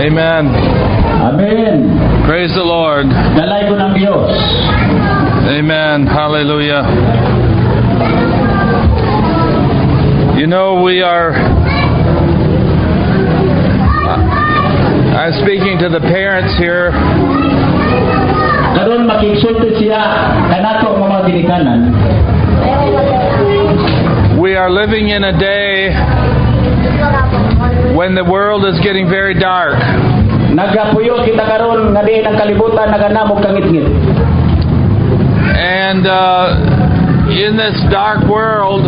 Amen. Amen. Praise the Lord. Dalay ko ng Diyos. Amen. Hallelujah. You know, I'm speaking to the parents here. Karon makigsulti siya kanato mga ginikanan. We are living in a day when the world is getting very dark. Nagapuyo kita karon nga diin ang kalibutan naganamog kangit-ngit. And in this dark world,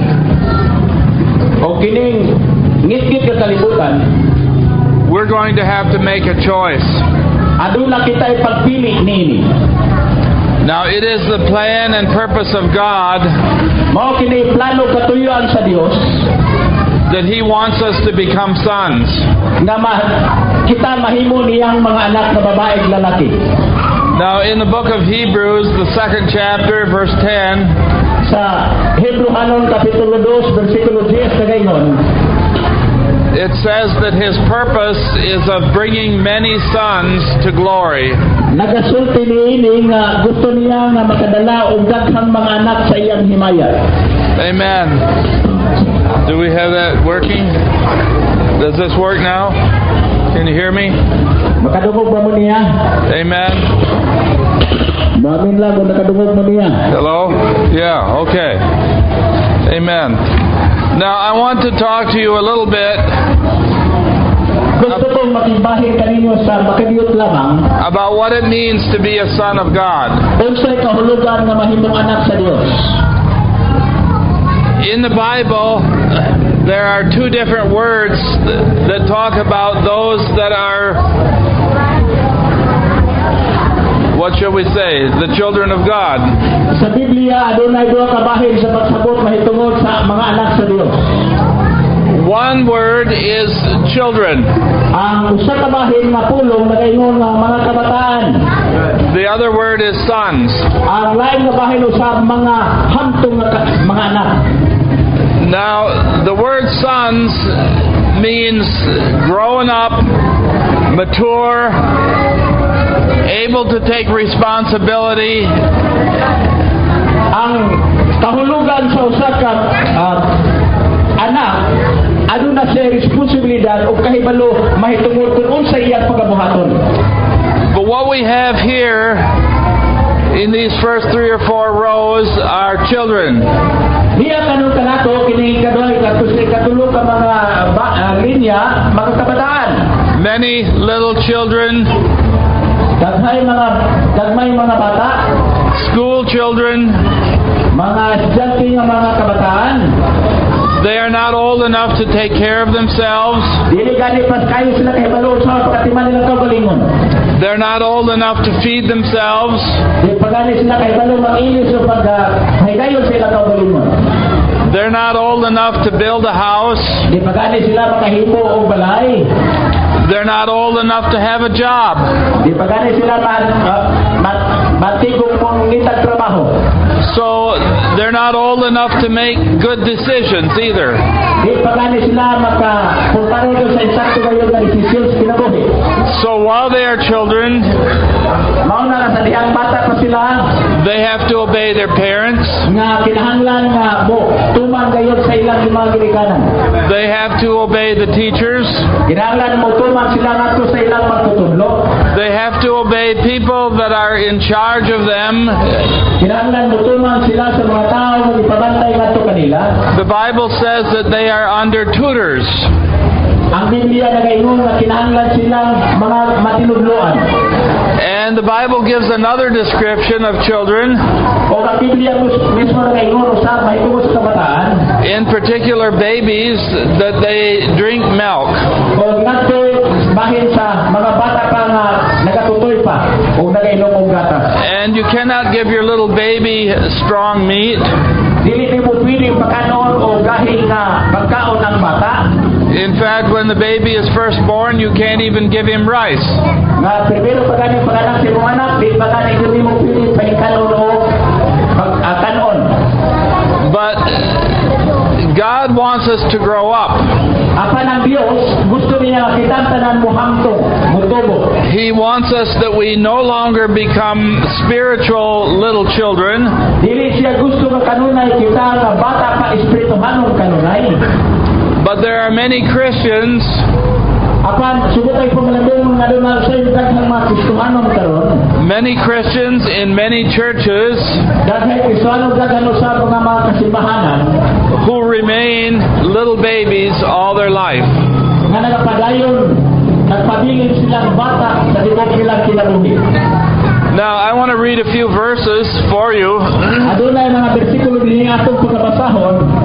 o kining ngit-ngit ka kalibutan, we're going to have to make a choice. Aduna kita ipagpili nini. Now, it is the plan and purpose of God mao kini plano katuyuan sa Dios that He wants us to become sons. Nga kita mahimo niyang mga anak na babae ug lalaki. Now, in the book of Hebrews, the 2nd chapter, verse 10, sa Hebrehanon kapitulo 2 bersikulo 10 kagayon, it says that His purpose is of bringing many sons to glory. Nagasulti niini nga gusto niya nga makadala og daghang mga anak sa iyang himaya. Amen. Do we have that working? Does this work now? Can you hear me? Makadungog ba mo niya? Amen. Mamin lang kung nakadungog mo niya. Hello? Yeah, okay. Amen. Now, I want to talk to you a little bit gusto kong makibahin kaninyo sa makadiyot lamang about what it means to be a son of God. Unsay kahulugan nga mahimong anak sa Dios. In the Bible, there are two different words that talk about those that are, what shall we say, the children of God. Sa Biblia, adunay duha ka bahin sa pagsabot mahitungod sa mga anak sa Dios. One word is children. Ang usa ka bahin nga pulong nagaingon nga mga kabataan. The other word is sons. Ang lain nga bahin usab mga hamtong nga mga anak. Now, the word sons means grown up, mature, able to take responsibility. Ang kahulugan sa usa ka anak aduna siya responsibilidad o kahibalo mahitungod kung unsa iyang pagabuhaton. But what we have here in these first 3 or 4 rows are children. Niya kanung kanato kini kaduhay katulo ka mga linya mga kabataan. Many little children. Dagmay mga bata. School children. Mga estudyante nga mga kabataan. They are not old enough to take care of themselves. Dili gani pas kayo sila kahibalo sa pagkatiman nilang kaugalingon. They're not old enough to feed themselves. Di pagani sila kahibalo mangilis o paghigayon sila kaugalingon. They're not old enough to build a house. Di pagani sila makahimo og balay. They're not old enough to have a job. Di pagani sila matigong mong nitag trabaho. So they're not old enough to make good decisions either. Di pagani sila makapuntaron sa insakto kayo nga desisyon sa kinabuhi. So while they are children, mauna sa dihang bata pa sila, they have to obey their parents. Nga kinahanglan nga tuman kayo sa ilang mga ginikanan. They have to obey the teachers. Kinahanglan mo tuman sila ngadto sa ilang pagtutudlo. They have to obey people that are in charge of them. Kinahanglan mo tuman sila sa mga tao nga ipabantay ngadto kanila. The Bible says that they are under tutors. Ang Biblia nagaingon nga kinahanglan silang mga matinudloan. And the Bible gives another description of children. O ang Biblia mismo nagaingon usab mahitungod sa kabataan. In particular, babies that they drink milk. O ngadto bahin sa mga bata pa nga nagatutoy pa o nagainom og gatas. And you cannot give your little baby strong meat. Dili mo pwede pakanon o gahi nga pagkaon ang bata. In fact, when the baby is first born, you can't even give him rice. Nga primero pagani paganak sa imong anak, di pagani dili mo pwede pahikanon o kanon. But God wants us to grow up. Apan ang Dios gusto niya kita tanan mo hamtong, muto He wants us that we no longer become spiritual little children, Dili siya gusto nga kanunay kita nga bata pa espirituhanong kanunay. but there are many Christians Apan subutay pumalabong nga doon sa daghang mga Kristohanon karon. Many Christians in many churches Daghang Kristohanon daghan sa mga kasimbahanan who remain little babies all their life. nga nagapadayon, nagpabilin silang bata sa tibok nilang kinabuhi. Now, I want to read a few verses for you. Adunay mga bersikulo dinhi atong pagabasahon.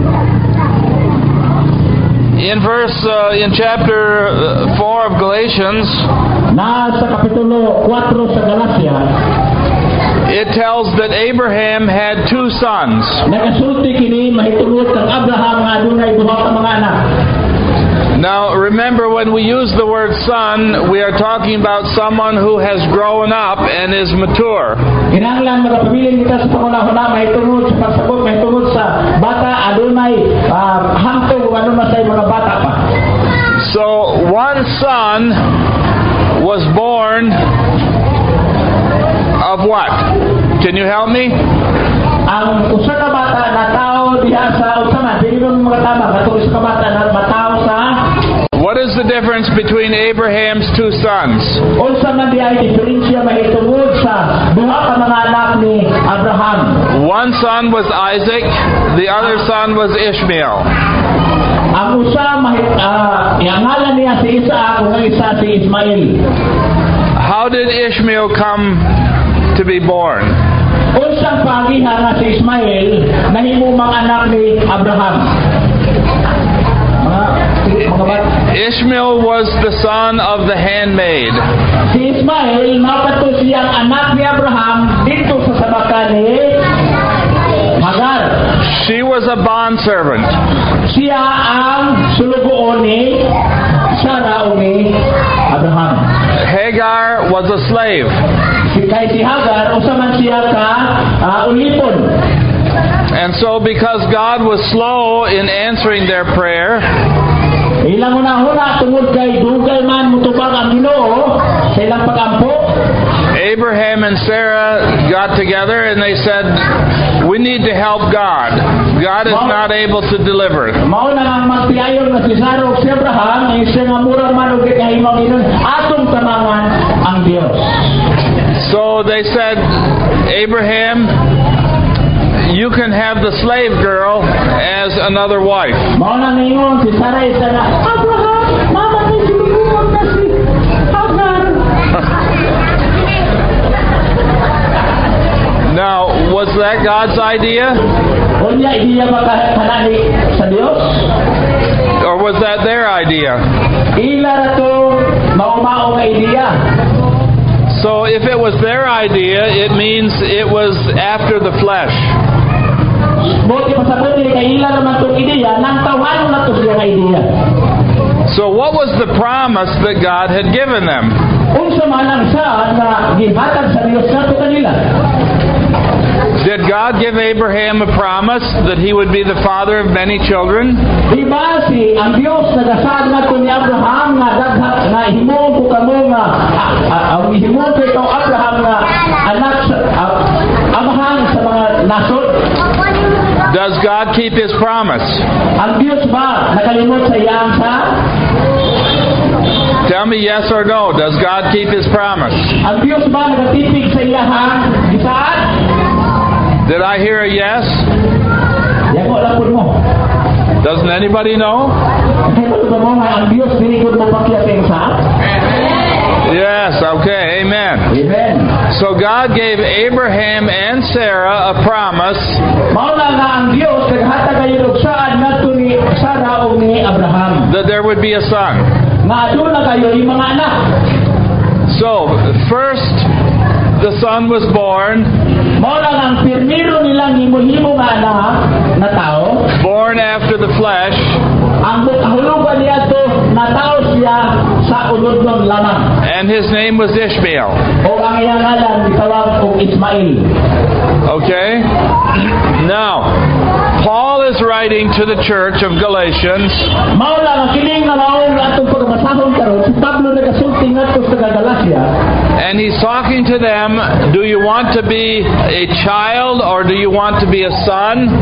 In chapter 4 of Galatians, Na sa kapitulo 4 sa Galacia, it tells that Abraham had two sons. nagasulti kini mahitungod kang Abraham nga adunay duha ka mga anak. Now, remember, when we use the word son, we are talking about someone who has grown up and is mature. Kinahanglan magapabilin kita sa pangunahuna mahitungod sa pagsabot mahitungod sa bata adunay hangtod ano na say mga bata pa. So, one son was born of what? Can you help me? Ang usa ka bata na tao diha sa usaman dili mo mga tama katong usa ka bata na matao sa. What is the difference between Abraham's two sons? Unsa man diay diferensya mahitungod sa duha ka mga anak ni Abraham. One son was Isaac, the other son was Ishmael. Ang usa ang ngalan niya si Isaac ug ang isa si Ismael. How did Ishmael come to be born? Unsang pagihan nga si Ismael nahimo mga anak ni Abraham. Ishmael was the son of the handmaid. Si Ismael napato siyang anak ni Abraham dito sa sabaka ni Hagar. She was a bondservant. Siya ang sulugoon ni Sarah o ni Abraham. Hagar was a slave. Kay si Hagar usa man siya ka ulipon. And so because God was slow in answering their prayer, Ilang una-una tungod kay dugay man mutubag ang Ginoo sa ilang pagampo. Abraham and Sarah got together and they said, we need to help God. God is not able to deliver. Mao na ang magtiayon nga si Sarah ug si Abraham ay siya nga murang man og gikahimang inon atong tamangan ang Dios. So they said, Abraham, you can have the slave girl as another wife. Mao na ningon si Sarah isa na Abraham, mama ni sulugoon na si Hagar. Now, was that God's idea? Unya ideya ba kanani sa Dios? Or was that their idea? Ila ra to mao-mao nga ideya. So if it was their idea, it means it was after the flesh. Buti pa sa buti kay ila naman tong ideya nang tawhan na to siya nga ideya. So what was the promise that God had given them? Unsa man ang sa na gihatag sa Dios nato kanila? Did God give Abraham a promise that he would be the father of many children? Diba si ang Dios nagasad nato ni Abraham nga daghan nga himong ko kamo nga ang himong ko ikaw Abraham nga anak sa amahan sa mga nasod. Does God keep His promise? Ang Dios ba nakalimot sa iyang sa? Tell me yes or no. Does God keep His promise? Ang Dios ba nagatipig sa iyang gisaad? Did I hear a yes? Yako lang po mo. Doesn't anybody know? Kaya ba mo nga ang Dios dili ko mapakyat sa? Yes, okay, amen. Amen. So God gave Abraham and Sarah a promise Mao na nga ang Dios naghatag kayo og saad ngadto ni Sarah o ni Abraham. that there would be a son. Nga aduna kayo yung mga anak. So, first, the son was born, Mao na nga ang pirmiro nilang himo-himo nga anak na tao. born after the flesh, Ang kahulugan niya to na tao siya sa ulod ng lamang. and his name was Ishmael. O ang iyang ngalan gitawag og Ismail. Okay? Now, Paul is writing to the church of Galatians, Mao lang ang kining nga mao nga atong pagbasahon karon si Pablo nagasulti ngadto sa Galacia. And he's talking to them, do you want to be a child or do you want to be a son?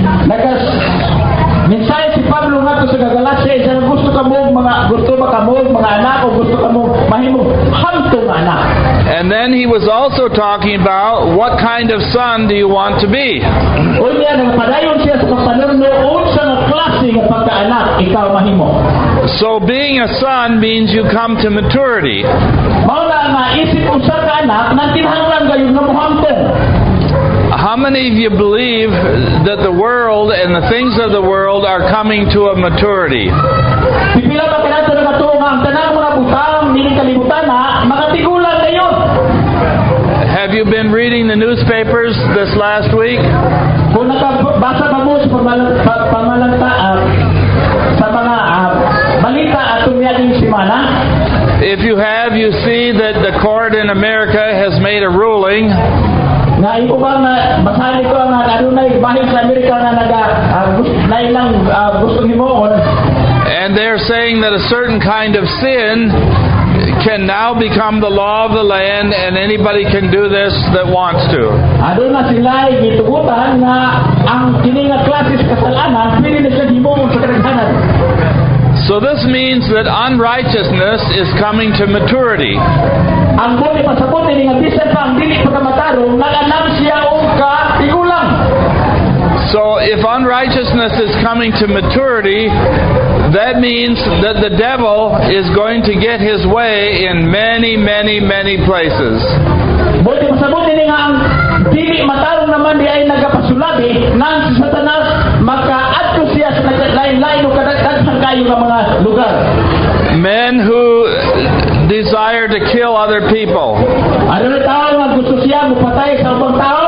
Minsan si Pablo nga sa Galacia, isang gusto ba kamo mga anak o gusto kamo mahimong hantong anak. And then he was also talking about what kind of son do you want to be? O niya, nagpadayon siya sa pagpanunod sa klase ng pagkaanak ikaw mahimo. So being a son means you come to maturity. Mauna nga isip usa ka anak nang kinahanglan gayon nga mohantong. How many of you believe that the world and the things of the world are coming to a maturity? Pipila ba kanato nagatuo nga ang tanang mga butang dili kalibutan na makatigulan gayon. Have you been reading the newspapers this last week? Kung nakabasa ba mo sa pamalanta sa mga balita atong yading simana? If you have, you see that the court in America has made a ruling na ito ba na basahin ko nga adunay bahin sa Amerika na ilang gusto himuon. And they're saying that a certain kind of sin can now become the law of the land and anybody can do this that wants to. Aduna sila gitugutan na ang kini nga klase sa kasalanan pwede na siya himuon sa kadaghanan. So this means that unrighteousness is coming to maturity. Ang buti pasabot ni nga bisan pa ang dili pagkamatarong naganam siya og katigulang. So if unrighteousness is coming to maturity, that means that the devil is going to get his way in many, many, many places. Buti pasabot ni nga ang dili matarong naman di ay nagapasulabi nang si Satanas makaadto siya sa lain-lain o kadaghan kayo nga mga lugar. Men who desire to kill other people. Aduna tao nga gusto siya mupatay sa ubang tao.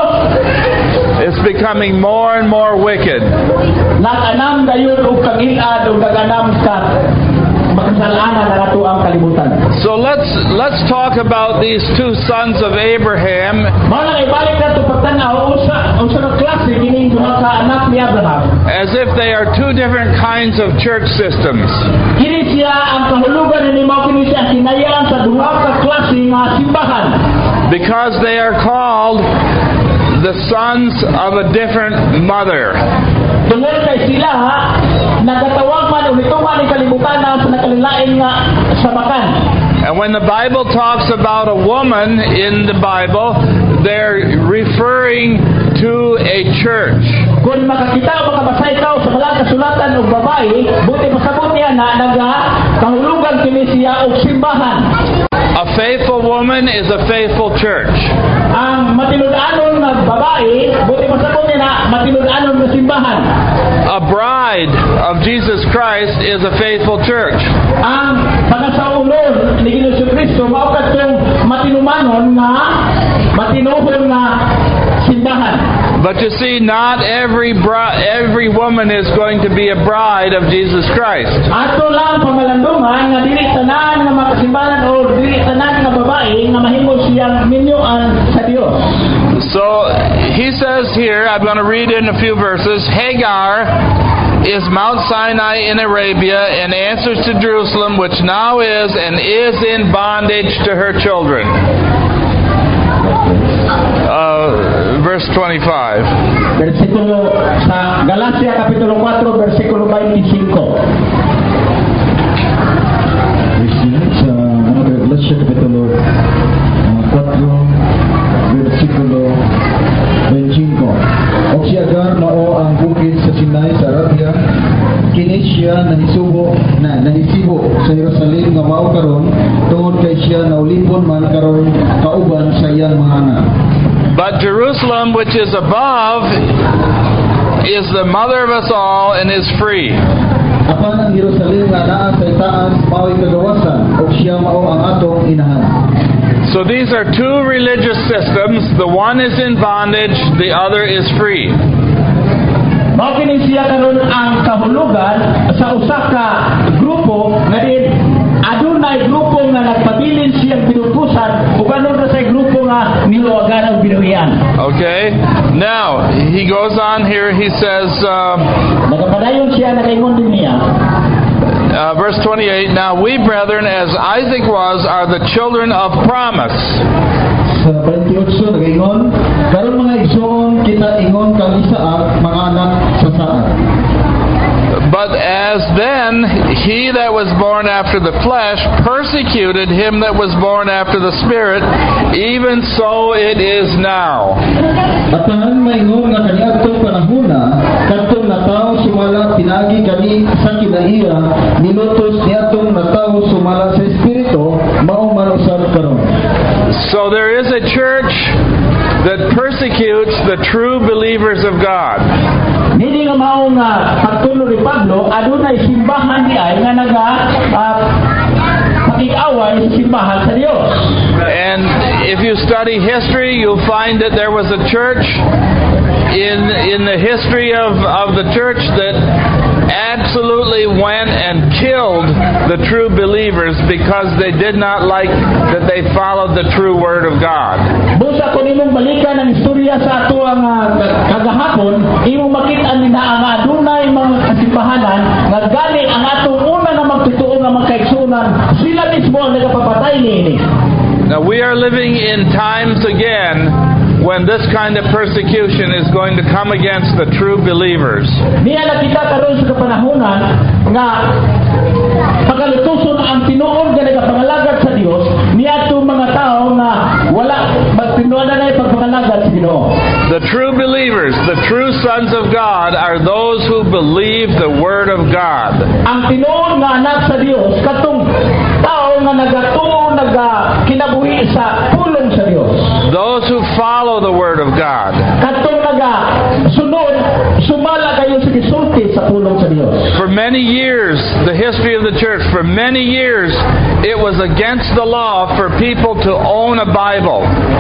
It's becoming more and more wicked. Naganam gayon og kangilad og naganam sa makasalanan na nato ang kalibutan. So let's talk about these two sons of Abraham. Mao ibalik nato pagtan-aw usa ka klase kining duha ka anak ni Abraham. As if they are two different kinds of church systems. Kini siya ang kahulugan ni mao kini siya hinayaan sa duha ka klase nga simbahan. Because they are called the sons of a different mother. Tungod kay sila nagatawag man og ituman ni kalibutan sa nakalilain nga sabakan. And when the Bible talks about a woman in the Bible, they're referring to a church. Kung makakita o makabasa ikaw sa mga kasulatan og babae, buti pasabot niya na nagakahulugan kini siya og simbahan. A faithful woman is a faithful church. Ang matinud-anon na babae, buti pasabot niya na matinud-anon na simbahan. A bride of Jesus Christ is a faithful church. Ang panasaulon ni Jesucristo mao kadtong matinumanon nga matinuhon nga simbahan. But you see, not every woman is going to be a bride of Jesus Christ. Ato lang pamalandungan nga dili tanan nga makasimbahan o dili tanan nga babae nga mahimo siyang minyoan sa Dios. So he says here, I'm going to read in a few verses, Hagar is Mount Sinai in Arabia and answers to Jerusalem, which now is and is in bondage to her children. Verse 25. Versikulo sa Galacia Kapitulo 4, versikulo 25. Sa Galacia Kapitulo 4, versikulo 25. O si Agar mao ang bukid sa Sinai sa Arabia, kini siya nahisibo sa Jerusalem nga mao karon tungod kay siya naulipon man karon kauban sa iyang mga anak. But Jerusalem, which is above, is the mother of us all and is free. Apan ang Jerusalem nga naa sa itaas mao'y kagawasan o siya mao ang atong inahan. So these are two religious systems. The one is in bondage, the other is free. Mao kini siya karon ang kahulugan sa usa ka grupo nga din adunay grupo nga nagpabilin siyang pinupusan ug anon ra sa grupo nga niluwagan og binuhian. Okay. Now he goes on here. He says, nagapadayon siya nagaingon din niya. Verse 28, Now we, brethren, as Isaac was, are the children of promise. Sa 28 nag-ingon, karon mga igsoon kita ingon kang Isaak mga anak sa Saad. But as then he that was born after the flesh persecuted him that was born after the Spirit, even so it is now. At tanan maingon nga kaniadtong panahona, kadtong natawo sumala pinagi kani sa kinaiya, nilutos niadtong natawo sumala sa Espiritu, mao man usab karon. So there is a church that persecutes the true believers of God. Hindi nga mao nga pagtulo ni Pablo, adunay simbahan di ay nga naga pakig-away sa simbahan sa Dios. And if you study history, you'll find that there was a church in the history of the church that absolutely went and killed the true believers because they did not like that they followed the true Word of God. Busa kung imong balikan ang istorya sa ato ang kagahapon, imong makita nila ang adunay mga kasimbahanan nga galing ang atong una nga magtutuo nga magkaigsunan, sila mismo ang nagapapatay niini. Now we are living in times again when this kind of persecution is going to come against the true believers. Niya nakita karon sa kapanahunan nga pagalutuson ang tinuod nga nagapangalagad sa Dios niadto mga tao nga wala magtinuod na pagpangalagad sa Ginoo. The true believers, the true sons of God, are those who believe the Word of God. Ang tinuod nga anak sa Dios katong tao nga nagatuo kinabuhi sa pulong sa Dios. Those who follow the Word of God. Katong sunod sumala kayo sa gisulti sa pulong sa Dios. For many years, the history of the church, for many years, it was against the law for people to own a Bible.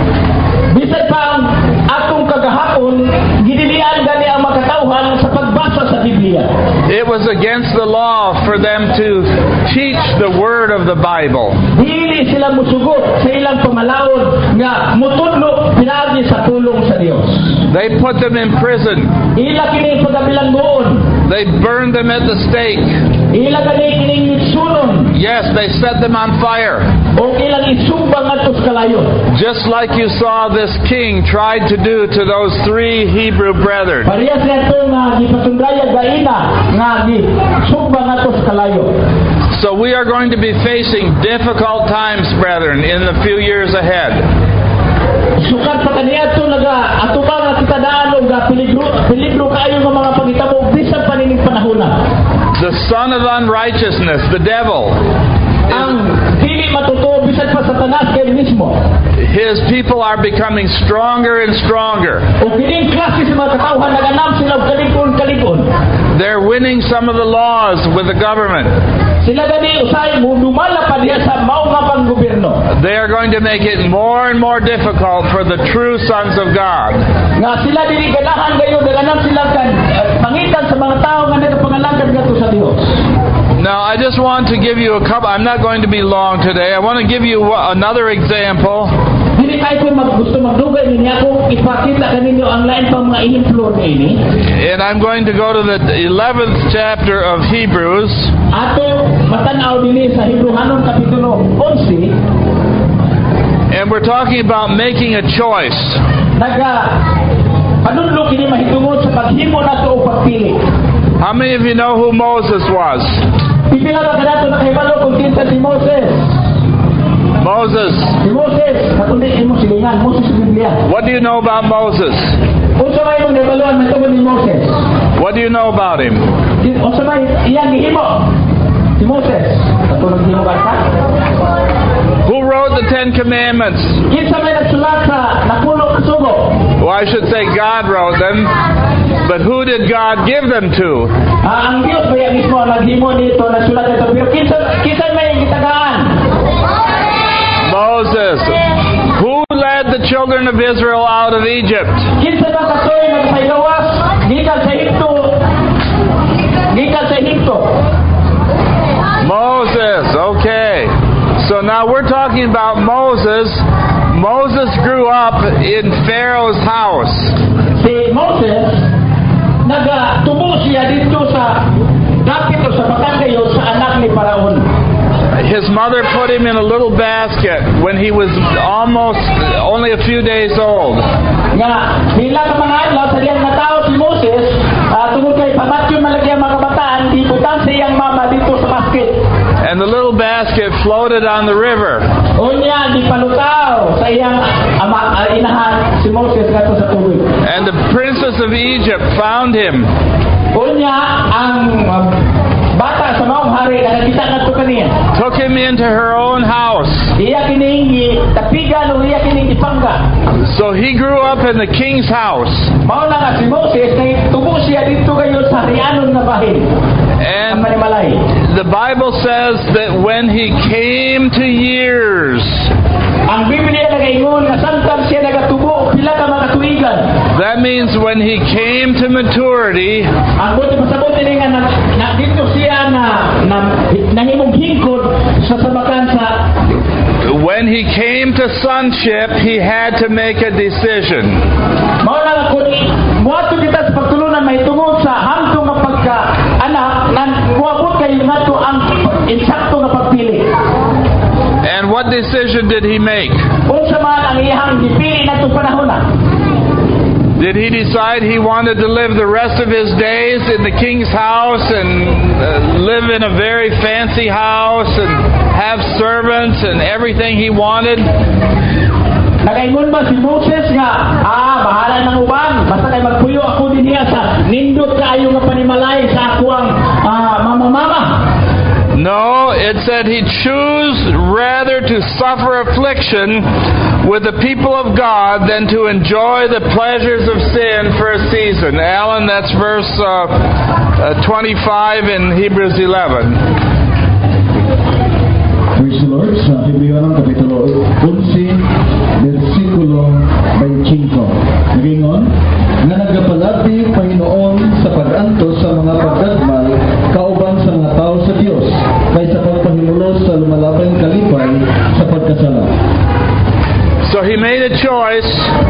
Bisan pa ang atong kagahapon, ginilian gani ang makatauhan sa pagbasa sa Biblia. It was against the law for them to teach the Word of the Bible. Dili sila musugot sa ilang pamalaod nga mutudlo pinagi sa pulong sa Dios. They put them in prison. Ila kini pagabilanggoon. They burned them at the stake. Ila kini kining sunon. Yes, they set them on fire. O ilang isumbang atos kalayo. Just like you saw this king tried to do to those 3 Hebrew brethren. Parehas nito nga gipasundaya gaina nga gisumbang atos kalayo. So we are going to be facing difficult times, brethren, in the few years ahead. Sukat pa kaniadto naga ato ba nga kita daan nga peligro kaayo nga mga pangitabo bisan pa nining panahona. The son of unrighteousness, the devil, ang dili matutuo bisan pa Satanas kay mismo. His people are becoming stronger and stronger. O kining klase sa mga katawhan naganap sila kalikon. They're winning some of the laws with the government. Sila gani usay mo dumala pa diha sa mao nga panggobyerno. They are going to make it more and more difficult for the true sons of God. Nga sila dili ganahan gayo daganap sila kan pangitan sa mga tao nga nagapangalagad ngadto sa Dios. Now, I just want to give you a couple. I'm not going to be long today. I want to give you another example. Dili kay ko gusto magdugay niya ako ipakita kaninyo ang lain pang mga ihemplo niini. And I'm going to go to the 11th chapter of Hebrews. Ato matanaw dinhi sa Hebrehanon kapitulo 11. And we're talking about making a choice. Panudlo kini mahitungod sa paghimo nato o pagpili. How many of you know who Moses was? Pipila ba kanato nakahibalo kung kinsa si Moses? Moses. Si Moses, katong di mo silingan, Moses sa Biblia. What do you know about Moses? Unsa may mong nabaluan mahitungod ni Moses? What do you know about him? Unsa may iyang gihimo? Si Moses. Katong gihimo bata? Who wrote the 10 Commandments? Kinsa may nagsulat sa napulo ka sugo? Well, I should say God wrote them, but who did God give them to? Ang Dios ba mismo ang naghimo dito, nagsulat dito. Pero kinsa may gitagaan? Moses. Who led the children of Israel out of Egypt? Kinsa ba katoy nagpaygawas gikan sa Ehipto? Moses. Okay. So now we're talking about Moses. Moses grew up in Pharaoh's house. Si Moses nagatubo siya dito sa dapit o sa bakan kayo sa anak ni Paraon. His mother put him in a little basket when he was almost only a few days old. Nga, hila ka mga adlaw sa diyang natao si Moses, tungkol kay pamatyon malagi ang mga kabataan, di butang sa iyang mama dito sa basket. And the little basket floated on the river. Unya, di palutaw sa iyang inahan si Moses gato sa tubig. And the princess of Egypt found him. Unya, ang bata sa maong hari na nakita nga kaniya. Took him into her own house. Iya kining tapigan o iya kining ipangga. So he grew up in the king's house. Mao na nga si Moses na tubo siya dito kayo sa harianon na bahin. And Manimalay. the Bible says that when he came to years, Ang Biblia nagaingon nga samtang siya nagatubo pila ka mga tuigan. that means when he came to maturity, Ang buti pasabot ni nga na dito siya nahimong hingkod sa sabakan sa when he came to sonship, he had to make a decision. mao na nga kun muadto kita sa pagtulunan mahitungod sa hangtong nga pagka anak nan muabot kayo ngadto ang insakto nga pagpili. And what decision did he make? Unsa man ang iyang gipili ngadto panahon na? Did he decide he wanted to live the rest of his days in the king's house and live in a very fancy house and have servants and everything he wanted? Nagaingon ba si Moses nga, bahala ng uban, basta kay magpuyo ako din niya sa nindot kaayo nga panimalay sa ako ang mama-mama. No, it said he chose rather to suffer affliction with the people of God than to enjoy the pleasures of sin for a season. Alan, that's verse 25 in Hebrews 11. Praise the Lord. Sa Hebreyo ng Kapitulo 11, versikulo 25. Nagingon, nga nagapalati Panginoon sa pag-antos sa mga pagdagmal kauban sa mga tao sa Dios kaysa pagpahimulos sa lumalabang kalipay sa pagkasala. So he made a choice.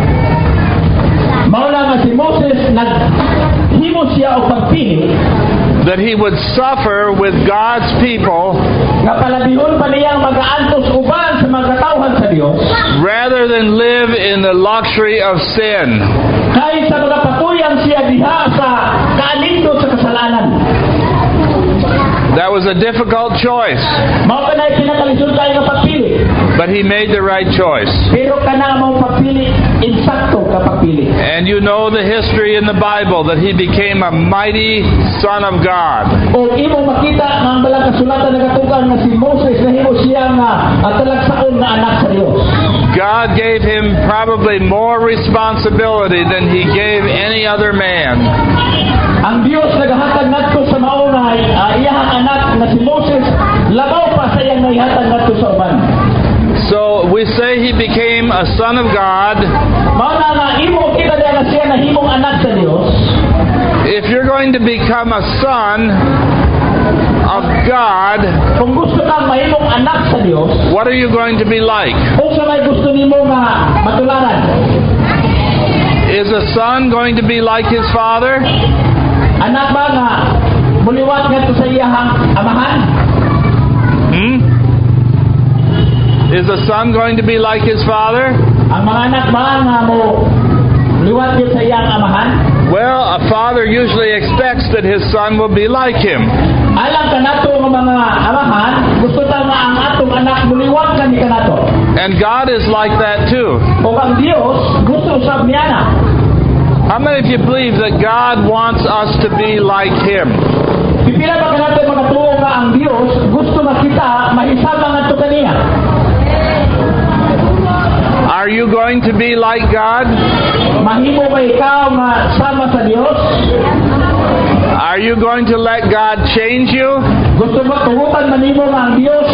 Maula nga si Moses naghimo siya og pagpili That he would suffer with God's people nga palabihon pa niyang mag-aantos uban sa mga katawhan sa Dios rather than live in the luxury of sin. kaysa magapatuyan siya diha sa kaalindot sa kasalanan. That was a difficult choice, Mao kanay pinakalisod kayo nga pagpili. but he made the right choice. Pero kana mo pagpili insakto ka pagpili. And you know the history in the Bible that he became a mighty son of God. O imo makita nga ang balang kasulatan nagatugan nga si Moses nahimo siya nga talagsaon nga anak sa Dios. God gave him probably more responsibility than he gave any other man. Ang Dios nagahatag ngadto sa maunay iyang anak nga si Moses labaw pa sa iyang naihatag ngadto sa uban. So we say he became a son of God. Mao na nga imo kita diha nga siya nahimong anak sa Dios. If you're going to become a son of God, Kung gusto kang mahimong anak sa Dios, what are you going to be like? kung sa may gusto nimo nga matularan, Is a son going to be like his father? anak ba nga muliwat ngadto sa iyang amahan? Is a son going to be like his father? Ang mga anak ba nga mo liwat gyud sa iyang amahan? Well, a father usually expects that his son will be like him. Alam ka nato nga mga amahan, gusto ta nga ang atong anak muliwat kani kanato. And God is like that too. O ang Dios gusto usab niya na. How many of you believe that God wants us to be like him? Pipila ba kanato mga tuo nga ang Dios gusto makita mahisabang ngadto kaniya? Are you going to be like God? Mahimo ba ikaw nga sama sa Dios? Are you going to let God change you? Gusto mo tugutan manimo nga ang Dios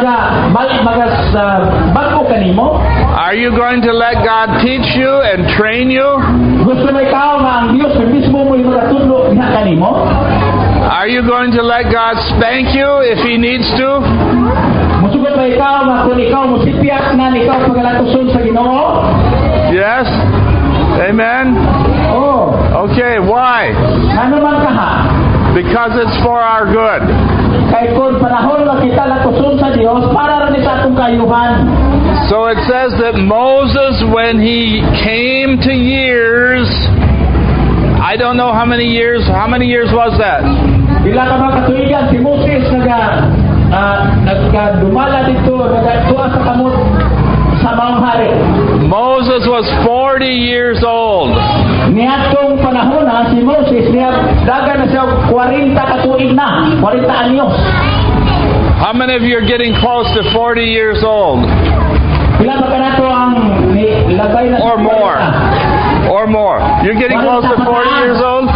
bago kanimo? Are you going to let God teach you and train you? Gusto mo ikaw nga ang Dios mismo mo imulatudlo diha kanimo? Are you going to let God spank you if he needs to? Musugod ba ikaw nga kung ikaw musipiat na ikaw pagalatuson sa Ginoo? Yes? Amen? Oh, Okay, why? ano man ka ha? because it's for our good. Kay kung panahon nga kita lakuson sa Dios para rin sa atong kayuhan. So it says that Moses, when he came to years, I don't know how many years was that? Bila ka ba katuigan si Moses nagdumala dito, nagtuwa sa kamot sa maong hari. Moses was 40 years old. Niadtong panahon si Moses daga na siya 40 katuig na, 40 anyos. How many of you are getting close to 40 years old? Bila ba kanato ang labay na Or more. Or more. You're getting close to 40 years old?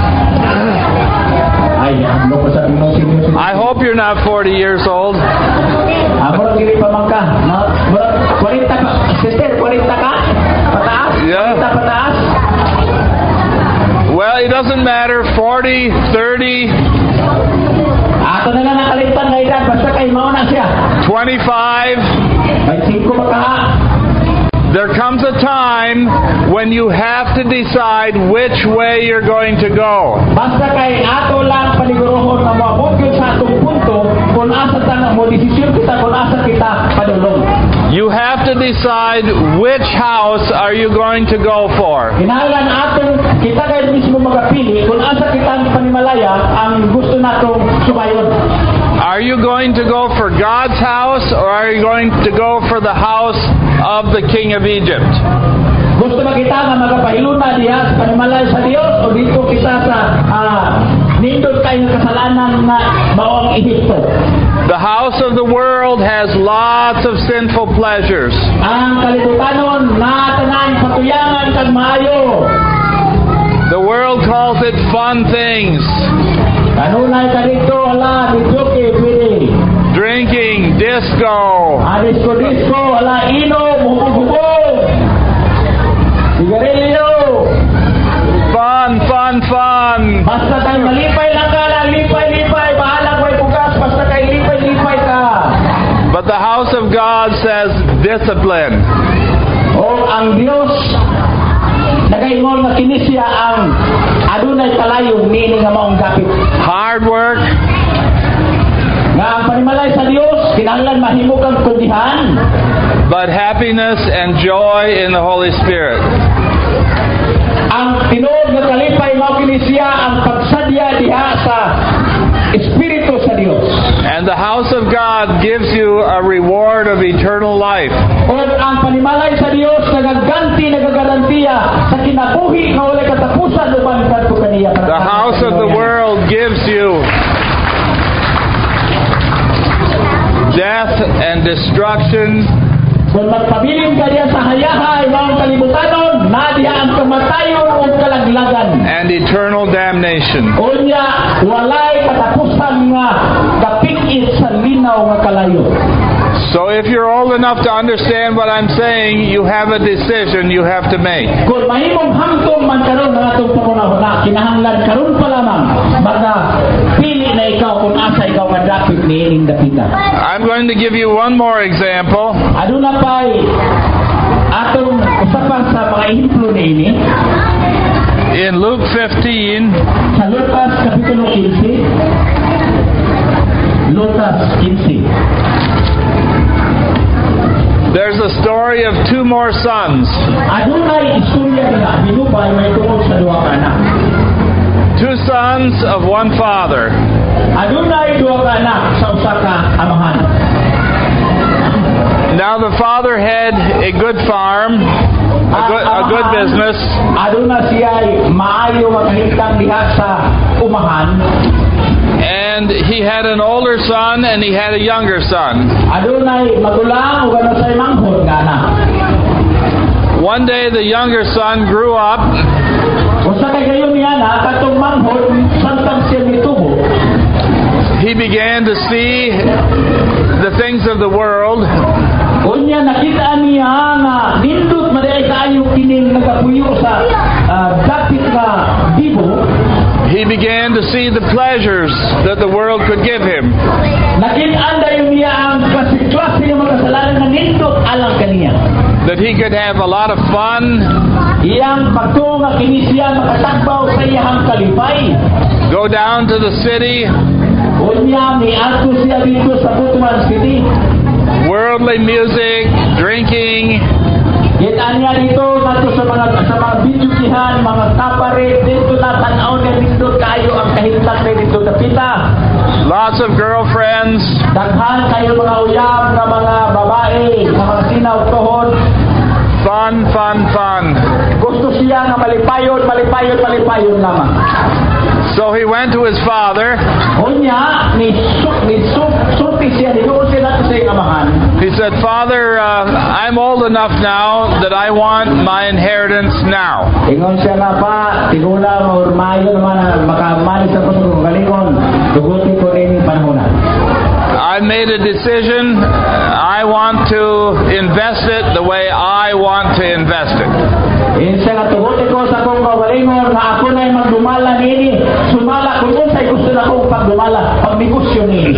I hope you're not 40 years old. Murag dili pa man ka. Murag 40 ka. Sister, 40 ka? Pataas? Yeah. 40 pataas? Well, it doesn't matter. 40, 30, Ato na lang nakalimutan na edad. Basta kay mauna siya. 25. May 5 maka. There comes a time when you have to decide which way you're going to go. Basta kay ato lang panigurohon na moabot yun sa atong punto kung asa ta mo desisyon kita kung asa kita padulong. You have to decide which house are you going to go for. Kinahanglan atong kita kay mismo magapili kung asa kita panimalaya ang gusto natong sumayon. Are you going to go for God's house or are you going to go for the house of the king of Egypt? Gusto ba kita nga magapahiluna diha sa panimalaya sa Dios o dito kita sa nindot kayo kasalanan na maong Ehipto? The house of the world has lots of sinful pleasures. Ang kalibutanon na tanan patuyangan kag maayo. The world calls it fun things. Kanunay ka dito, ala, bidyoke, pwede. Drinking, disco, Disco, ala, ino, bubog-bubog. Sigarilyo. fun. Basta tayo malipay lang ka na, lipay. Bahala ko ay bukas, basta kayo lipay ka. But the house of God says discipline. O ang Diyos, nagaingon nga kini siya ang adunay kalayo meaning nga maong gapit. Hard work. Nga ang panimalay sa Dios kinahanglan mahimo kang kugihan. But happiness and joy in the Holy Spirit. Ang tinuod nga kalipay mao kini siya ang pagsadya diha sa Espiritu sa Dios. And the house of God gives you a reward of eternal life. O ang panimalay sa Dios nagagarantiya sa kinabuhi nga walay katapusan uban kadto kaniya. The house of the world gives you death and destruction. Kung magpabiling ka diya sa hayahay maong kalibutanon, na diha ang kamatayon o kalaglagan. And eternal damnation. Unya, walay katapusan nga kapit sa linaw nga kalayo. So if you're old enough to understand what I'm saying, you have a decision you have to make. Kung mahimong hamtong man karon ng atong pangunahuna, kinahanglan karon pa lamang baga pili na ikaw kung asa ikaw nga dapit niining dapita. I'm going to give you one more example. Aduna pay atong usapan sa mga ehemplo niini. In Luke 15, Sa Lucas Kapitulo 15, Lucas 15. there's a story of two more sons. Adunay istorya nila binubay may tungod sa duha ka anak. Two sons of one father. Adunay duha ka anak sa usa ka amahan. Now the father had a good farm, a good business, Aduna siya maayo makahitang diha sa umahan. and he had an older son and he had a younger son. Adunay magulang ug ano say manghod kana. One day the younger son grew up Usa kay gayon niya na katong manghod samtang siya mitubo. he began to see the things of the world, Unya nakita niya nga nindot maday kaayo kining nagapuyo sa dapit nga bibo. he began to see the pleasures that the world could give him. Nakita dayon niya ang klase nga mga kasalanan nga nindot alang kaniya. That he could have a lot of fun, Iyang pagtuo nga kini siya makatagbaw sa iyang kalipay. go down to the city, Unya ni ato siya dito sa Butuan City. worldly music, drinking, Kita niya dito nato sa mga bidyukihan, mga kapare dito na tanaw na dito kayo ang kahintang na dito dapita. lots of girlfriends, Daghan kayo mga uyab na mga babae, mga sinaw tuhod. fun, fun, fun. Gusto siya na malipayon lamang. So he went to his father. Unya ni sulti siya dito sila sa amahan. He said, Father, I'm old enough now that I want my inheritance now. Ingon siya nga pa, tigula mo mayo naman na makamali sa kusog galingon. Tuguti ko rin yung panahon na. I made a decision. I want to invest it the way I want to invest it. Insa nga tuguti ko sa kong galingon na ako na'y magdumala nini. Sumala kung unsay gusto na kong pagdumala, pagmigusyo nini.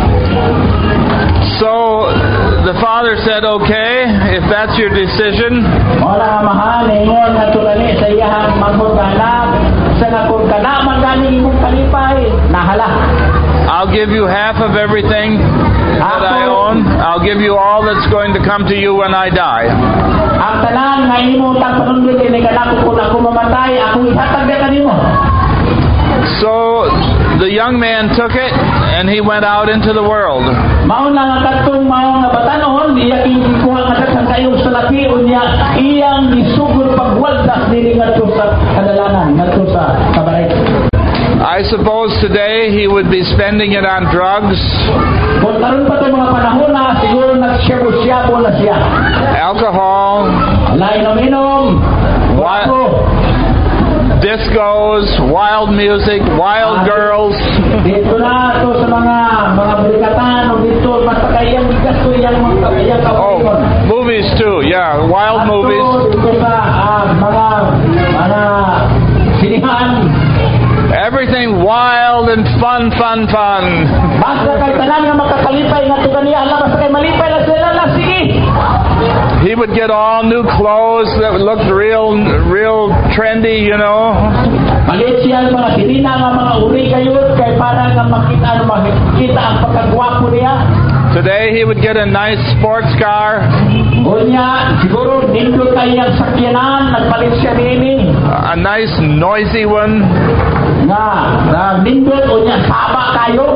So the father said, okay, if that's your decision, Wala nga mahal, ingon nga tulani sa iyahang magmutanak. Sa nga kung kana magaling imong kalipay, nahala. I'll give you half of everything that I own. I'll give you all that's going to come to you when I die. Ang tanan nga imo tang panundot ini kanako kung ako mamatay, ako ihatag na kanimo. So the young man took it and he went out into the world. Mao na nga kadtong mao nga batanon, iya kikuha nga sa kayong salapi unya iyang isugod pagwaldas dili ngadto sa kadalanan, ngadto sa kabaret. I suppose today he would be spending it on drugs, Kung karon pa itong mga panahon na siguro nagsyabo-syabo na siya. alcohol, Lain inom, wapo, discos, wild music, wild girls. dito na ito sa mga berikatan o dito basta kayang gasto yang mga Oh, movies too, yeah, wild movies. Dito sa mga sinihan. Everything wild and fun. Basta kay tanan nga makakalipay nga to kaniya alam basta kay malipay lang sila lang sige. He would get all new clothes that looked real trendy, you know. Palit siya ang mga sinina nga mga uri kayo kay para nga makita ang pagkagwapo niya. Today he would get a nice sports car, Unya, siguro nindot kayang sakyanan, nagpalit siya nini. a nice noisy one. Na nindot unya saba kayo.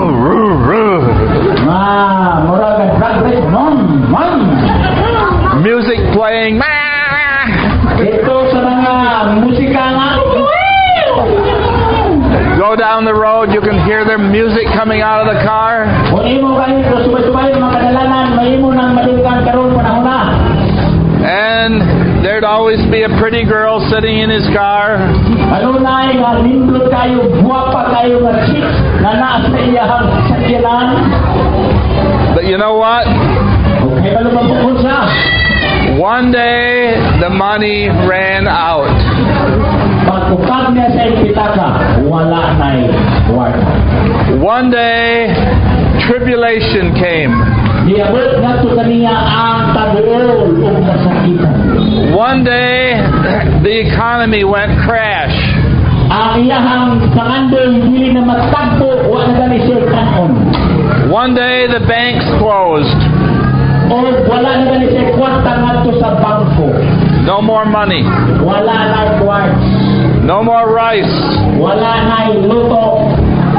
Mura ka drag race, Music playing. Ito sa mga musika nga. Go down the road, you can hear their music coming out of the car. Kung imo kayo, subay-subay mga kadalanan, may imo nang malingkan karon panahon na. And there'd always be a pretty girl sitting in his car. Ano na nga, nindot kayo, buwapa kayo nga chick na naas na iyahang sakyanan. But you know what? Okay, kalumabukon siya. One day, the money ran out. Pagkukag niya sa ipitaka, wala na'y wala. One day, tribulation came. Diabot nga to kaniya ang taguol o kasakitan. One day, the economy went crash. Ang iyahang pangandoy hindi na matagpo, wala na gani siya kanon. One day, the banks closed. O wala na gani siya kwarta nga to sa bangko. No more money. Wala na'y quartz. No more rice. Wala na'y luto.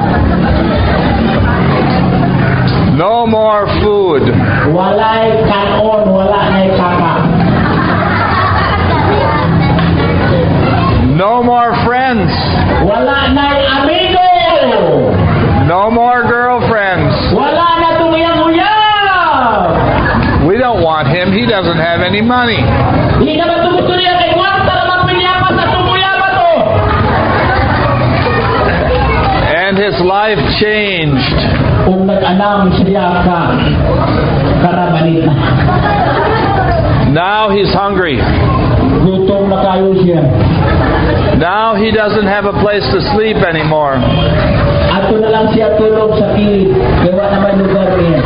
No more food. Wala'y kanon, wala na'y kaka. No more friends. Wala na'y amigo. No more girlfriends. Wala na tuyang-uyang. We don't want him. He doesn't have any money. Hindi naman ito gusto niya kay kwarta naman pinyapa sa tumuyaba to. And his life changed. Kung nag-anam siya ka, karabanit na. Now he's hungry. Gutom na kayo siya. Now he doesn't have a place to sleep anymore. Ato na lang siya tulog sa kilid. Kaya naman lugar niya.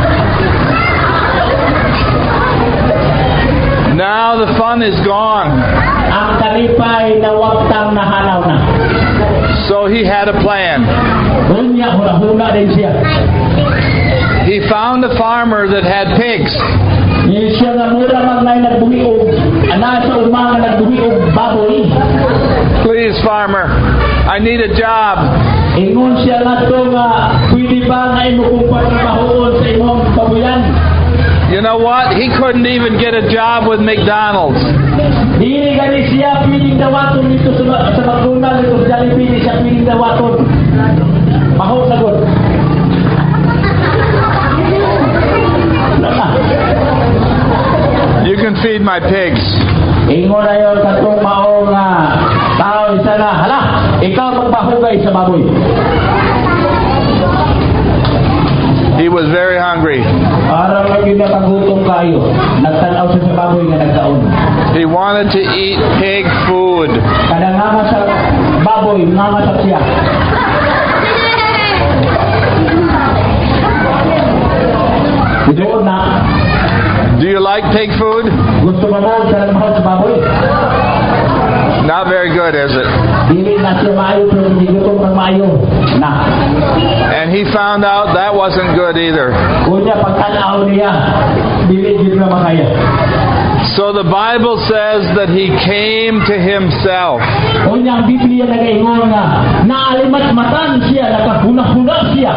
Now the fun is gone. Ang kalipay na waktang nahanaw na. So he had a plan. Unya hula-hula din siya. He found a farmer that had pigs. Siya nga mura magnay nagbuhiog. Ana sa umanga nagbuhiog baboy. Please, farmer, I need a job. Ingon siya nga to nga pwede ba nga imo kong pagtrabahoon sa imong baboyan? You know what? He couldn't even get a job with McDonald's. Dili gani siya pwedeng dawaton dito sa McDonald's dito sa Jollibee, di siya pwedeng dawaton. Mahal na gud. You can feed my pigs. Ingon na yun katong mao nga tao isa na, hala, ikaw magbahugay sa baboy. He was very hungry. Para lagi na kagutom kayo, nagtanaw siya sa baboy nga nagkaon. He wanted to eat pig food. Kada nga sa baboy, nga sa siya. Doon na. Do you like pig food? Gusto mo mo sa baboy? Not very good, is it? Dili na siya maayo, pero hindi gutom ng maayo. Na. And he found out that wasn't good either. Kunya pagtanaw niya, dili na makaya. So the Bible says that he came to himself. Kunya ang Biblia nag-ingon nga, naalimat-matan siya, nakahuna-huna siya.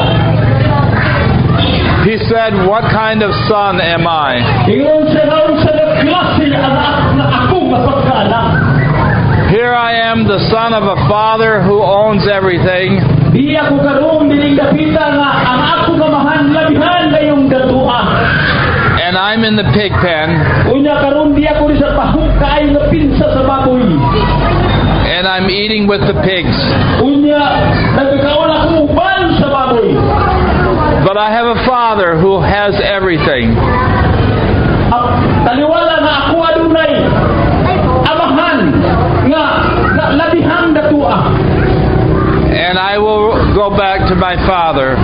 He said, "What kind of son am I?" Ingon siya nga sa klase na ako mapagkaanak. Here I am, the son of a father who owns everything. Di ako karoon dining dapita nga ang ako kamahan labihan kayong datua. And I'm in the pig pen. Unya karoon di ako sa pahukay nga pinsa sa baboy. And I'm eating with the pigs. Unya nagkakaon ako uban sa baboy. But I have a father who has everything. Taliwala nga ako adunay amahan nga labihang datua. And I will go back to my father.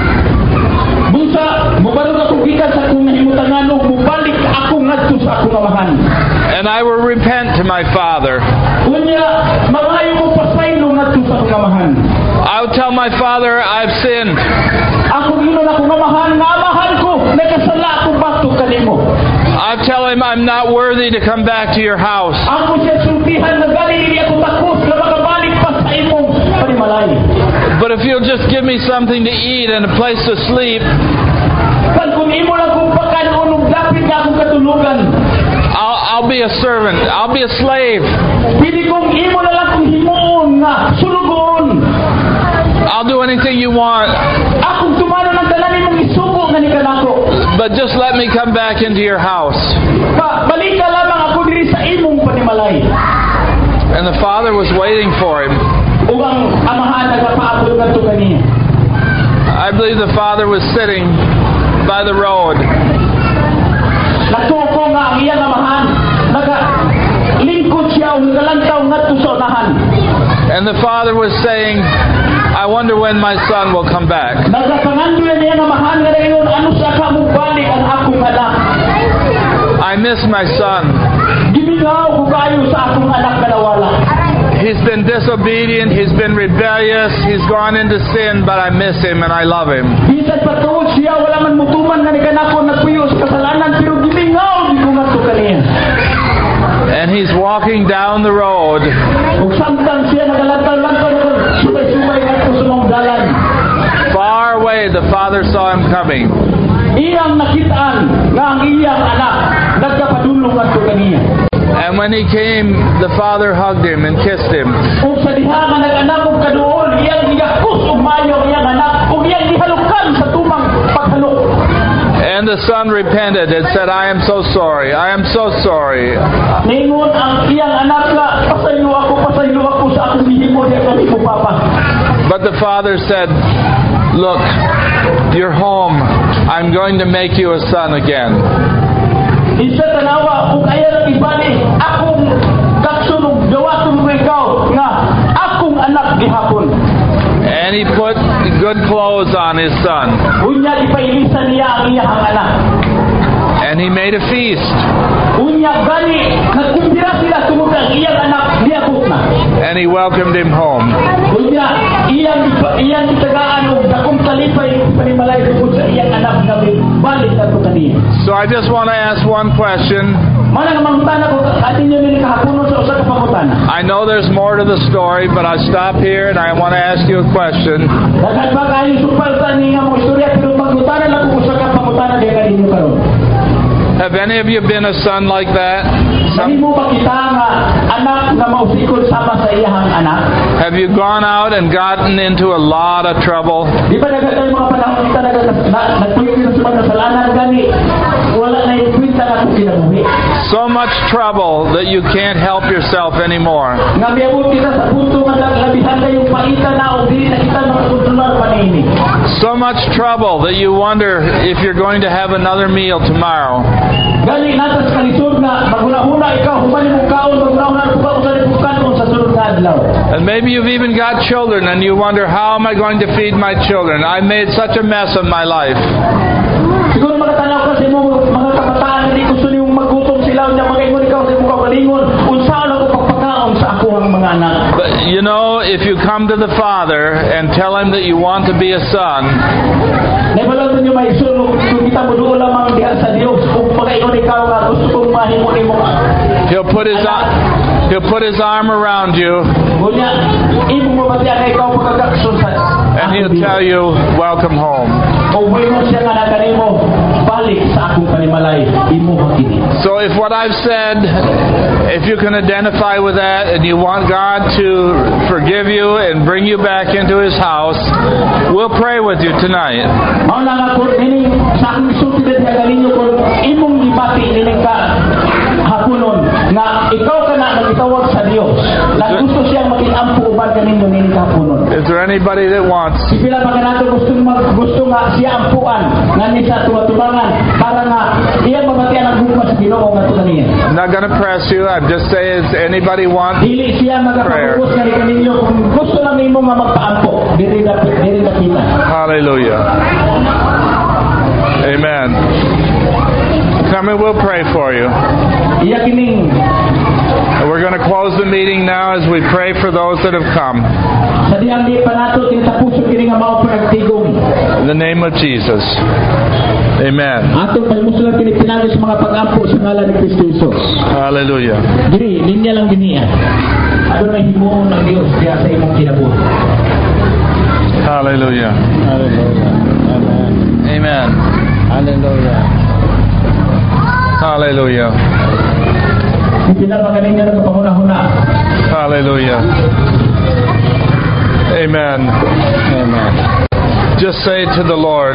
Busa mubarog ako gikan sa akong nahimutanganog, mubalik ako ngadto sa akong amahan. And I will repent to my father. Unya mangayo ko pasaylo ngadto sa akong amahan. I'll tell my father I've sinned. Ako ginon akong amahan nga amahan ko nakasala ako batok kanimo. I'll tell him I'm not worthy to come back to your house. Ako siya sultihan na galing hindi ako takos na makabalik pa sa imong panimalay. But if you'll just give me something to eat and a place to sleep, Pag kung imo lang kung pagkanon dapit nga akong katulugan. I'll be a servant. I'll be a slave. Pili kong imo na lang kung himuon nga sulugon. I'll do anything you want. Akong tumano ng tanan imong isugo nga ni kanako. But just let me come back into your house. Balik ka lamang ako diri sa imong panimalay. And the father was waiting for him. Ug ang amahan nagapaabot ngadto kaniya. I believe the father was sitting by the road. Natuko nga ang iyang amahan. Lingkod siya o nagalantaw ngadto sa unahan. And the father was saying, I wonder when my son will come back. Nagapangandoy niya nga amahan nga dayon ano sa kamong balik ang akong anak. I miss my son. Gimingaw ko kayo sa akong anak nga nawala. He's been disobedient, he's been rebellious, he's gone into sin, but I miss him and I love him. Bisan patuod siya wala man mutuman nga ni kanako nagpuyo sa kasalanan pero gimingaw di ko ngadto kaniya. And he's walking down the road. Ug samtang siya nagalantaw-lantaw subay-subay ngadto sa mong dalan. Far away, the father saw him coming. Iyang nakitaan nga ang iyang anak nagkapadulong ngadto kaniya. And when he came, the father hugged him and kissed him. Ug sa diha nga nag-anak og kaduol, iyang gigakus og maayo iyang anak ug iyang gihalukan sa tumang paghalok. And the son repented and said, I am so sorry. I am so sorry. Ningon ang iyang anak nga pasaylo ako sa akong gihimo diha kami ko papa. But the father said, look, you're home. I'm going to make you a son again. Isa tanawa kung kaya lang ibali akong kaksunog gawaton ko ikaw nga akong anak gihapon. And he put good clothes on his son. Unya ipailisan niya ang iyang anak. And he made a feast. Unya gani nagkumpira sila tungod ang iyang anak gihapon na. And he welcomed him home. Unya Unya, iyang itagaan og dakong kalipay panimalay tungkol sa iyang anak nga balik nato kaniya. So I just want to ask one question. Mana nga mangutana ko atin niyo ni kahaponon sa usa ka pangutana. I know there's more to the story, but I stop here and I want to ask you a question. Daghan ba kayo supalta ni nga mo istorya pero mangutana lang ko usa ka pangutana diha kaninyo karon. Have any of you been a son like that? Sabi mo ba kita nga anak nga mausikod sama sa iyang anak? Have you gone out and gotten into a lot of trouble? Di ba nagkatay mga panahon kita nagtuloy na sa mga kasalanan gani wala na yung kwenta na kung kinabuhi. So much trouble that you can't help yourself anymore. Nga miyabot kita sa punto nga labihan kayo paita na o di na kita makakontrolar panini. So much trouble that you wonder if you're going to have another meal tomorrow. Gali natas kalisod nga maguna-una ikaw humali mong kaon maguna-una ikaw sa lipukan sa sunod nga adlaw. And maybe you've even got children and you wonder, how am I going to feed my children? I made such a mess of my life. Siguro makatanaw kasi mo mga kabataan na di gusto niyong magutom sila na mag-ingon ikaw sa imong kaugalingon unsaon ako pagpakaon sa ako ang mga anak. But you know, if you come to the Father and tell Him that you want to be a son, naibalaw niyo may sulong kung kita mo doon lamang diha sa Diyos kung mag-ingon ikaw nga gusto kong mahimo ni mo. He'll put His arm around you Ngunya, imo mo ba diya ikaw pagkakakson sa and He'll tell you, welcome home. o mo siya nga naganimo balik sa akong panimalay imo hakini. So if what I've said, if you can identify with that and you want God to forgive you and bring you back into His house, we'll pray with you tonight. Mao na nga ko ini sa akong sulti nga galinyo ko imong gibati nining ka hapunon nga ikaw kana nagitawag sa Dios. Na gusto siyang maging ampo uban kaninyo nining hapunon. Is there anybody that wants? Sipila pa kanato gusto nga siya ampuan nga ni sa tuwa-tubangan para nga iya mabatian ang hukma sa Ginoo nga kaniya. I'm not going to press you. I'm just saying, does anybody want Dili siya magapapos nga kaninyo kung gusto lang nimo nga magpaampo. Dili na kita. Hallelujah. Amen. Come and we'll pray for you. Iya kining And we're going to close the meeting now as we pray for those that have come. sa diyang di pa nato tinatapuso kini nga mao pagtigong. In the name of Jesus. Amen. Atong pagmusulat kini pinagi sa mga pag-ampo sa ngalan ni Kristo Jesus. Hallelujah. Diri linya lang giniya. Ano na himuon ng Dios diya sa imong kinabuhi. Hallelujah. Hallelujah. Amen. Amen. Hallelujah. Hallelujah. Pinapagaling niya ng panguna-huna. Hallelujah. Amen. Amen. Just say to the Lord,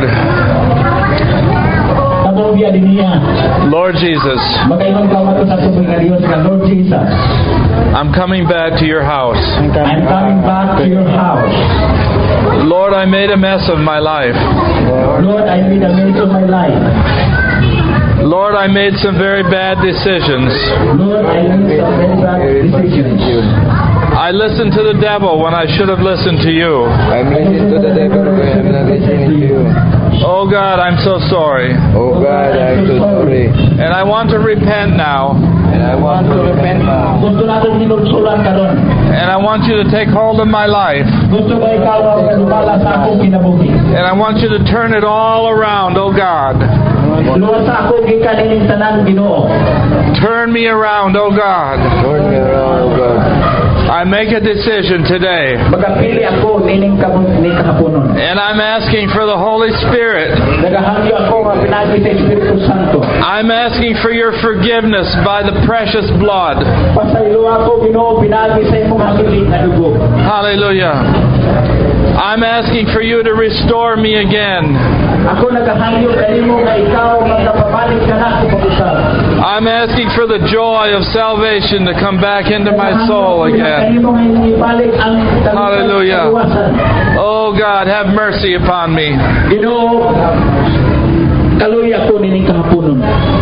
Tapos biya din niya. Lord Jesus, Magkaibang kawato sa tubig na Diyos ka, Lord Jesus. I'm coming back to your house. I'm coming back to your house. Lord, I made a mess of my life. Lord, I made a mess of my life. Lord, I made some very bad decisions. Lord, I made some very bad decisions. I listened to the devil when I should have listened to you. I'm listening to the devil when I'm not listening to you. Oh God, I'm so sorry. Oh God, I'm so sorry. And I want to repent now. And I want to repent now. Gusto natin minulsulan karon. And I want you to take hold of my life. Gusto ba ikaw ang lumala sa akong kinabuhi? And I want you to turn it all around, oh God. Luwas sa akong gikaning tanan Ginoo. Turn me around, oh God. Turn me around, oh God. I make a decision today. Magapili ako nining kahaponon. And I'm asking for the Holy Spirit. Nagahangyo ako nga pinagi sa Espiritu Santo. I'm asking for your forgiveness by the precious blood. Pasaylo ako Ginoo pinagi sa imong habilin na dugo. Hallelujah. I'm asking for you to restore me again. Ako nagahangyo kanimo nga ikaw magpapabalik ka na ako pag-usab. I'm asking for the joy of salvation to come back into my soul again. Kanimo nga ibalik ang Hallelujah. Oh God, have mercy upon me. Ginoo kaluy ako nining kahaponon.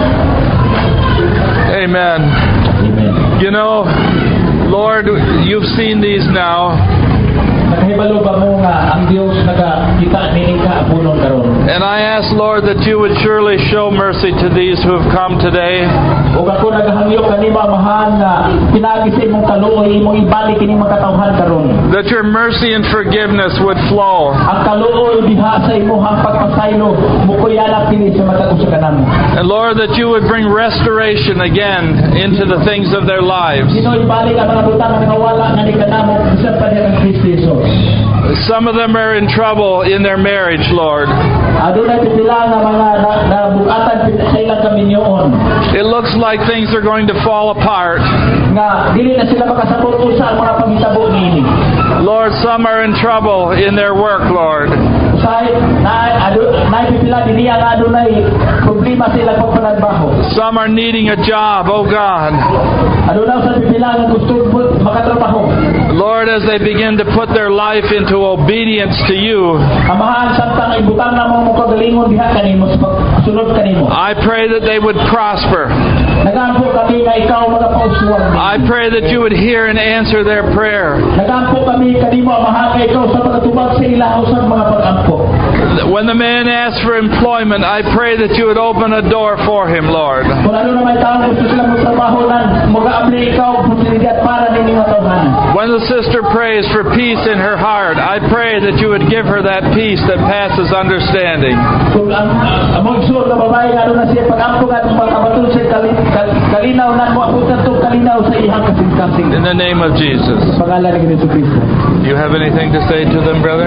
Amen. Amen. You know, Lord, you've seen these now. mahibalo ba mo nga ang Dios nakakita ni kaapunon karon? And I ask, Lord, that you would surely show mercy to these who have come today. Ug ako nagahangyo kanimo amahan nga pinagi sa imong kaluoy imong ibalik kini mga katawhan karon. That your mercy and forgiveness would flow. Ang kaluoy diha sa imong pagpasaylo mukuyalap kini sa matag usa kanamo. And Lord, that you would bring restoration again into the things of their lives. Dino ibalik ang mga butang nga nawala nga ni kanamo bisan pa diha kang Kristo Jesus. Some of them are in trouble in their marriage, Lord. Adunay pipila nga mga nabugatan sa ilang kaminyoon. It looks like things are going to fall apart. Nga dili na sila makasabot usa ang mga panghitabo niini. Lord, some are in trouble in their work, Lord. Say na pipila dinhi ang adunay problema sa ilang pagpanagbaho. Some are needing a job, oh God. Adunay sa pipila nga gusto makatrabaho. Lord, as they begin to put their life into obedience to you, Amahan samtang ibutang na mo kagalingon diha kanimo sa pagsunod kanimo. I pray that they would prosper. Nagampo kami nga ikaw magapausuan. I pray that you would hear and answer their prayer. Nagampo kami kanimo amahan nga ikaw sa pagtubag sa ilaw sa mga pagampo. When the man asks for employment, I pray that you would open a door for him, Lord. Kung ano na may tao gusto sila magtrabaho lang, mag-aabli ikaw posibilidad para din mga tawhan. When the sister prays for peace in her heart, I pray that you would give her that peace that passes understanding. Kung ang magsur na babae nga na siya pagampo nga pagkabatul sa kalinaw na mo abutan to kalinaw sa iyang kasing-kasing. In the name of Jesus. Pangalan ni Jesucristo. Do you have anything to say to them, brother?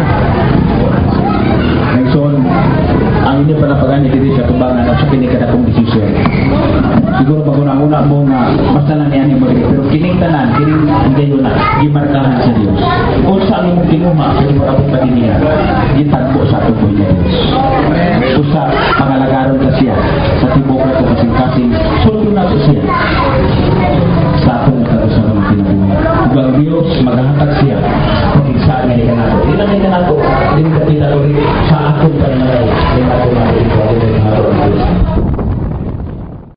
Nagson, ang hindi pa napagani dito sa tubangan at sa kinikadakong desisyon. Siguro pag-una-una mo nga basta na niyan yung magiging. Pero kining tanan, kining gayon na, gimarkahan sa Diyos. O sa aming tinuma, sa iyong kapag patiniya, gitagpo sa atong buhay na Diyos. O sa pangalagaron na siya, sa tibok na ito kasing-kasing, sulto na ito siya. Sa atong nagkaroon sa mga tinabuhay. Ug ang Diyos, maghahatag siya